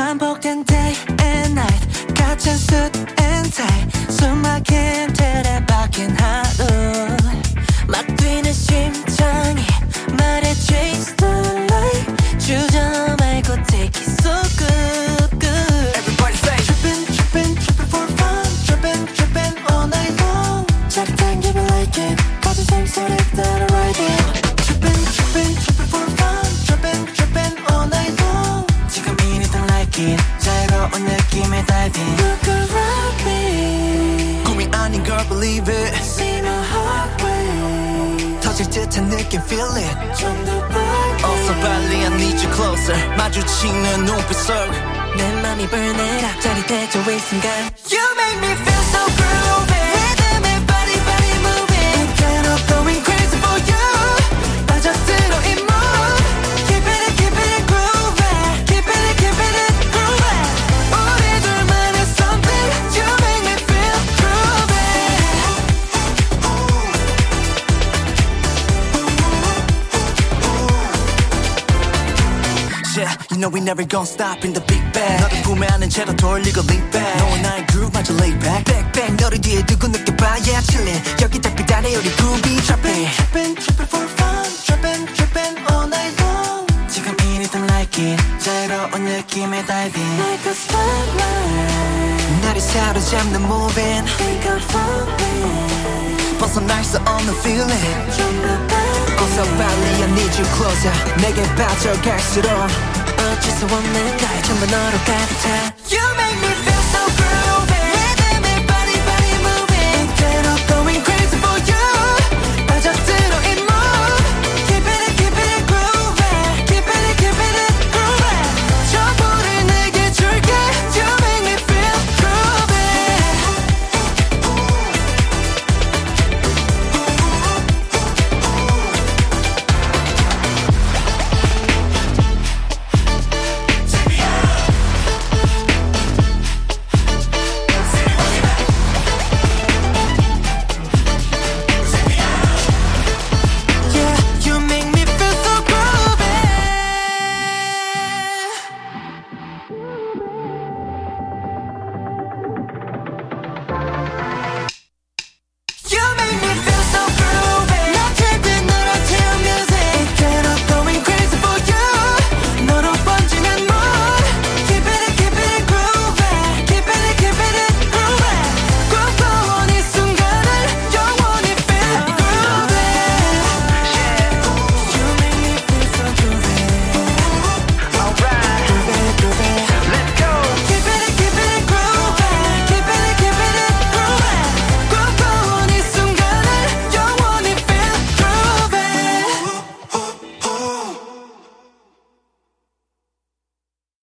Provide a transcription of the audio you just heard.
반복된 day and night 같은 suit and tie 숨막힌 틀에 박힌 하루 막 뛰는 심장이 말해 chase the light 주저 말고 take it so good good Everybody say Trippin' trippin' trippin' for fun Trippin' trippin' all night long 짜릿한 기분 like it 가진 숨소리 따라 ride it Trippin' trippin' trippin' for fun Trippin' trippin' all night long 지금 이니든 like it 자유로운 느낌에 diving Look around me 꿈이 아닌 걸 believe it See my heart rate 터질 듯한 느낌 feel it 좀 더 bright 어서 빨리 I need you closer 마주치는 눈빛 속 내 맘이 burn it up 짜릿해져 이 순간 You make me feel so groovy Rhythm body body moving Can't stop going crazy for you 빠져들어 이 move Keep it groovy Keep it groovy 우리 둘만의 something You make me feel groovy Yeah, you know we never gon' stop in the big bang 너를 품에 안은 채로 돌리고 lean back 너와 나의 groove 마저 lay back Back back 너를 뒤에 두고 느껴봐 Yeah chillin' 여기 딱 비단해 우리 groovy trapping Trippin' for fun Trippin' all night long 지금 이니든 like it 자유로운 느낌에 diving Like a spotlight 나를 사로잡는 moving Think I'm falling 벗어날 수 없는 feeling 좀 더 bright 어서 빨리 I need you closer 내게 빠져갈수록 어쩔 수 없는 걸 전부 너로 가득 차